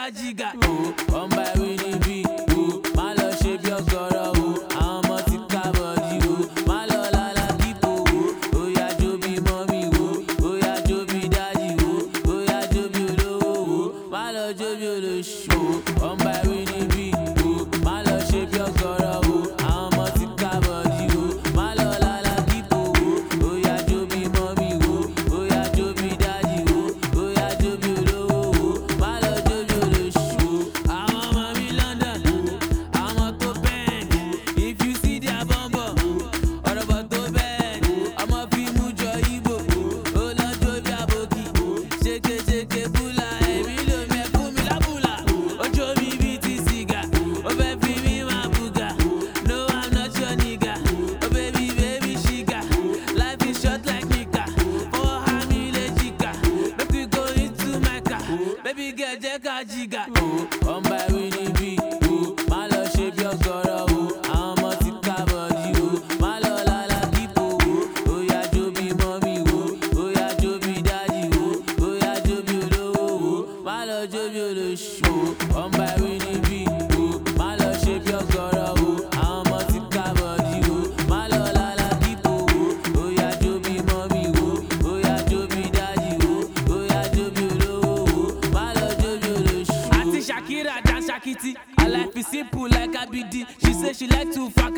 kájígà. Ọmọ ẹ̀rí níbí, má lọ ṣe bí ọ̀gọ̀rọ̀ o. Àwọn ọmọ ti ká bọ̀dí o. Má lọ lálá kíkó o. Ó yá jó bí mọ́mí o. Ó yá jó bí dádì o. Ó yá jó bí olówó o. Má lọ jó bí olóṣù o. Ọmọ ẹ̀rí níbí, má lọ ṣe bí ọ̀gọ̀rọ̀ o. Àwọn ọmọ ti ká bọ̀dí o. Má lọ lálá kíkó o. Ó yá jó bí mọ́mí o. Ó yá jó bí dádì o. Ó yá jó bí olówó o. Má lọ jó bí olóṣù o. Àwọn ọmọ mi London, àwọn tó bend. If you see their bumbo, ọ̀rọ̀ bọ̀ tó bend. Ọmọ fi mú jọ Igbo, ó lọ jó bí àbòkí. Ṣékeṣéke búlà, èmi ló mẹ́kún mi lábùlà. Ó jó mi bí ti sìgá, ó fẹ́ fi mí máa bùgà. No, I'm not your nigga. Oh baby, baby, chica. Life is short like Nika. For her, me le chica. Make we go into Mecca. Baby girl, jẹ́ ká jìgà. Ọmọ ẹ̀rí níbí, má lọ ṣe bí ọ̀gọ̀rọ̀ o. Àwọn ọmọ ti ká bọ̀dí o. Má lọ lálá kíkó o. Ó yá jó bí mọ́mí o. Ó yá jó bí dádì o. Ó yá jó bí olówó o. Má lọ jó bí olóṣù o. Ọmọ ẹ̀rí níbí, má lọ ṣe bí ọ̀gọ̀rọ̀ o. Àwọn ọmọ ti ká bọ̀dí o. Má lọ lálá kíkó o. Ó yá jó bí mọ́mí o. Ó yá jó bí dádì o. Ó yá jó bí olówó o. Má lọ jó bí olóṣù o. Àti Shakira dance Shakiti. Her life is simple like Abidi. She say she like to fuck